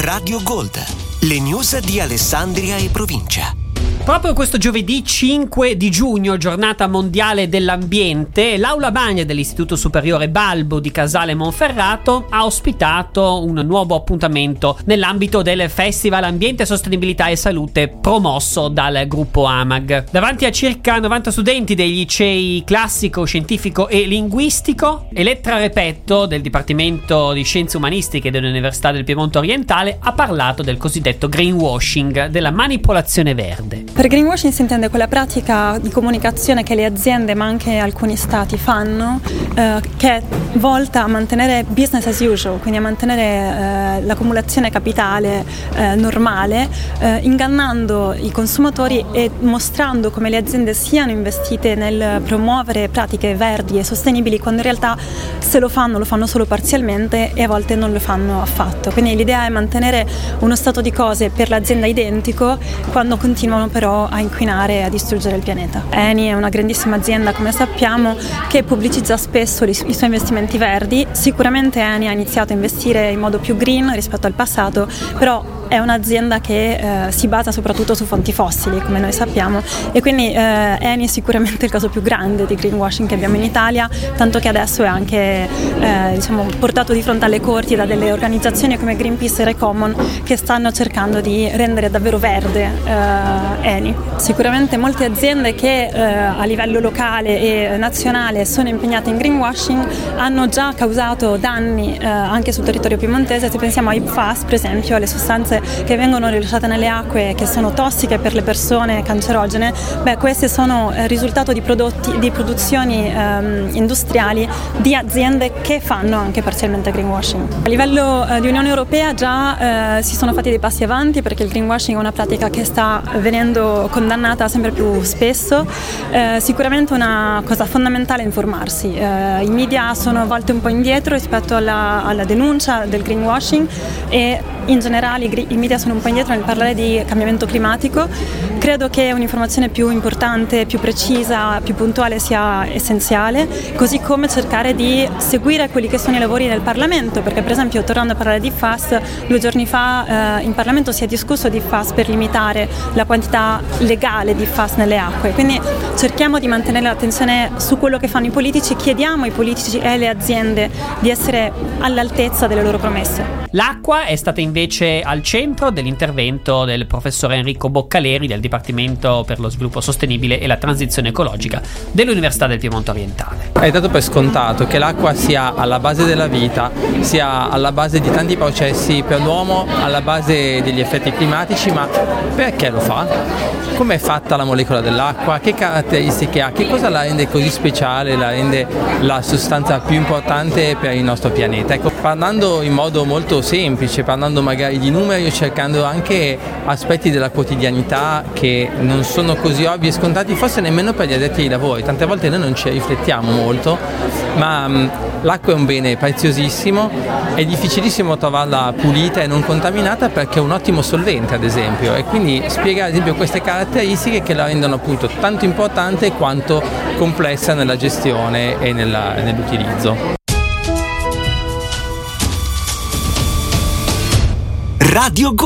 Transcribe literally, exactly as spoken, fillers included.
Radio Gold, le news di Alessandria e provincia. Proprio questo giovedì cinque di giugno, giornata mondiale dell'ambiente, l'Aula Magna dell'Istituto Superiore Balbo di Casale Monferrato ha ospitato un nuovo appuntamento nell'ambito del Festival Ambiente, Sostenibilità e Salute promosso dal gruppo AMAG. Davanti a circa novanta studenti dei licei classico, scientifico e linguistico, Elettra Repetto del Dipartimento di Scienze Umanistiche dell'Università del Piemonte Orientale ha parlato del cosiddetto greenwashing, della manipolazione verde. Per greenwashing si intende quella pratica di comunicazione che le aziende, ma anche alcuni stati, fanno, eh, che è volta a mantenere business as usual, quindi a mantenere eh, l'accumulazione capitale eh, normale, eh, ingannando i consumatori e mostrando come le aziende siano investite nel promuovere pratiche verdi e sostenibili, quando in realtà se lo fanno, lo fanno solo parzialmente e a volte non lo fanno affatto. Quindi l'idea è mantenere uno stato di cose per l'azienda identico quando continuano però a inquinare e a distruggere il pianeta. Eni è una grandissima azienda, come sappiamo, che pubblicizza spesso i suoi investimenti verdi. Sicuramente Eni ha iniziato a investire in modo più green rispetto al passato, però è un'azienda che eh, si basa soprattutto su fonti fossili, come noi sappiamo, e quindi eh, Eni è sicuramente il caso più grande di greenwashing che abbiamo in Italia, tanto che adesso è anche eh, diciamo, portato di fronte alle corti da delle organizzazioni come Greenpeace e Recommon che stanno cercando di rendere davvero verde eh, Eni. Sicuramente molte aziende che eh, a livello locale e nazionale sono impegnate in greenwashing hanno già causato danni eh, anche sul territorio piemontese. Se pensiamo ai P F A S, per esempio, alle sostanze che vengono rilasciate nelle acque, che sono tossiche per le persone, cancerogene, beh, queste sono il risultato di prodotti, di produzioni ehm, industriali di aziende che fanno anche parzialmente greenwashing. A livello eh, di Unione Europea già eh, si sono fatti dei passi avanti, perché il greenwashing è una pratica che sta venendo condannata sempre più spesso. Eh, sicuramente una cosa fondamentale è informarsi. Eh, I media sono a volte un po' indietro rispetto alla, alla denuncia del greenwashing e in generale i i media sono un po' indietro nel parlare di cambiamento climatico. Credo che un'informazione più importante, più precisa, più puntuale sia essenziale, così come cercare di seguire quelli che sono i lavori del Parlamento, perché per esempio, tornando a parlare di F A S, due giorni fa eh, in Parlamento si è discusso di F A S per limitare la quantità legale di F A S nelle acque, quindi cerchiamo di mantenere l'attenzione su quello che fanno i politici, chiediamo ai politici e alle aziende di essere all'altezza delle loro promesse. L'acqua è stata invece al centro dell'intervento del professor Enrico Boccaleri del Dipartimento per lo Sviluppo Sostenibile e la Transizione Ecologica dell'Università del Piemonte Orientale. È dato per scontato che l'acqua sia alla base della vita, sia alla base di tanti processi per l'uomo, alla base degli effetti climatici, ma perché lo fa? Come è fatta la molecola dell'acqua? Che caratteristiche ha? Che cosa la rende così speciale, la rende la sostanza più importante per il nostro pianeta? Ecco, parlando in modo molto semplice, parlando magari di numeri, cercando anche aspetti della quotidianità che non sono così ovvi e scontati, forse nemmeno per gli addetti ai lavori. Tante volte noi non ci riflettiamo molto, ma mh, l'acqua è un bene preziosissimo, è difficilissimo trovarla pulita e non contaminata perché è un ottimo solvente, ad esempio, e quindi spiega ad esempio queste caratteristiche che la rendono appunto tanto importante quanto complessa nella gestione e nella, nell'utilizzo. Radio Gold.